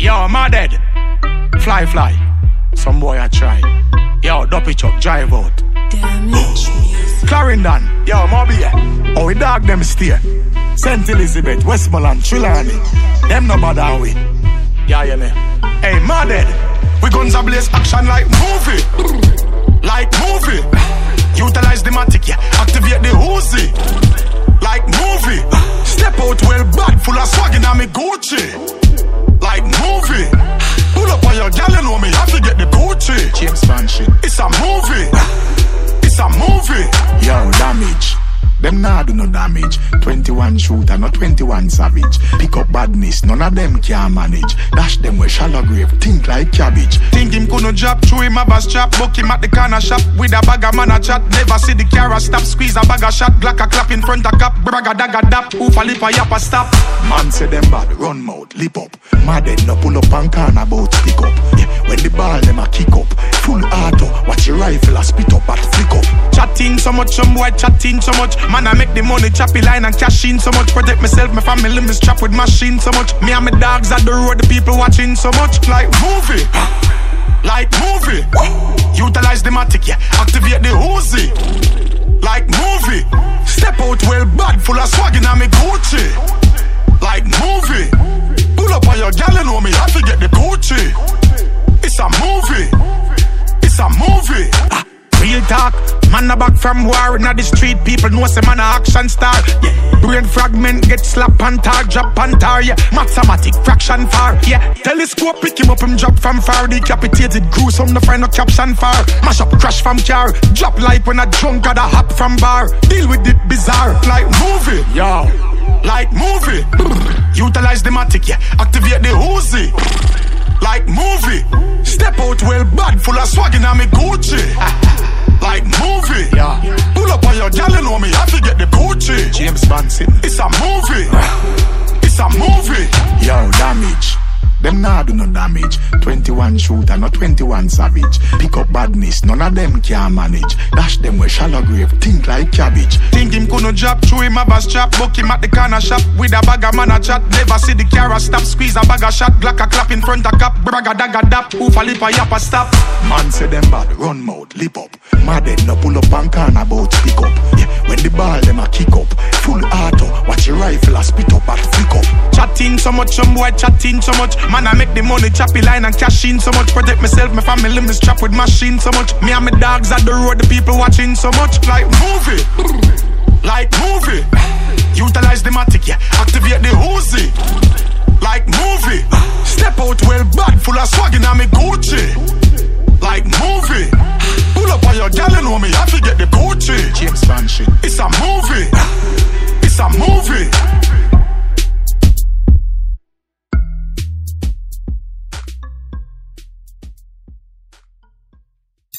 Yo, my dead. Fly. Some boy I try. Yo, Duppy Chuck, drive out. Damage music. Clarendon, yo, Moby. Oh, we dog them stay. St. Elizabeth, Westmoreland, Trelawney. Them no bother we. Yeah, me. Hey, my dead. We guns a blaze action like movie. Like movie. Utilize the matic, yeah. Activate the Uzi. Like movie. Step out well bad, full of swag in me Gucci. Like movie. Pull up on your gal, you know me, have to get the Gucci. James Bond shit. It's a movie. It's a movie. Yo, damage. Them nah do no damage. 21 shooter, not 21 savage. Pick up badness, none of them can manage. Dash them with shallow grave, think like cabbage. Think him gonna drop, through him a bass trap. Book him at the corner shop, with a bag of man a chat. Never see the car stop, squeeze a bag of shot. Glock a clap in front of cap, bragga dagga dap. Oofa lip a yap a stop. Man say them bad, run mouth, lip up. Mad head no pull up and corner bout pick up. Yeah, when the ball them a kick up. Full auto, watch your rifle a spit up at flick up. Chatting so much, some boy chatting so much. Man I make the money, choppy line and cash in so much. Protect myself, my family, me strap with machine so much. Me and my dogs at the road, the people watching so much. Like movie, like movie. Utilize the matic, yeah. Activate the Uzi. Like movie. Step out well bad, full of swag in me Gucci. Like movie. Pull up on your gal, you know me, have to get the Gucci. It's a movie. It's a movie. Real talk, man a back from war inna the street. People know say man a action star. Yeah, brain fragment get slap and tar, drop and tar. Yeah, mathematic fraction far. Yeah, telescope pick him up and drop from far. Decapitated crew, some no find no caption far. Mash up, crash from car, drop like when a drunk got a hop from bar. Deal with it bizarre, like movie. Yo, like movie. Utilize the matic, yeah. Activate the Uzi. Like movie. Step out well bad, full of swag in me Gucci. Like movie. Yeah. Pull up on your gal, you know me, have to get the Gucci. James Bond sitting. It's a movie. It's a movie. Yo, damage. Them nah do no damage. 21 shooter, not 21 savage. Pick up badness, none of them can manage. Dash them with shallow grave, think like cabbage. Think him gonna drop, through him a bass trap. Book him at the corner shop, with a bag of man a chat. Never see the car stop, squeeze a bag of shot. Glock a clap in front of cap, bragga dagga dap. Oofa lip a yap a stop. Man say them bad, run mouth, lip up. Mad head no pull up and corner bout pick up. Yeah, when the ball them a kick up. Full auto, watch your rifle a spit up at flick up. Chatting so much, some boy chatting so much. Man I make the money, choppy line and cash in so much. Protect myself, my family, me strap with machine so much. Me and my dogs at the road, the people watching so much. Like movie. Like movie. Utilize the matic, yeah. Activate the Uzi. Like movie. Step out well bad, full of swag in me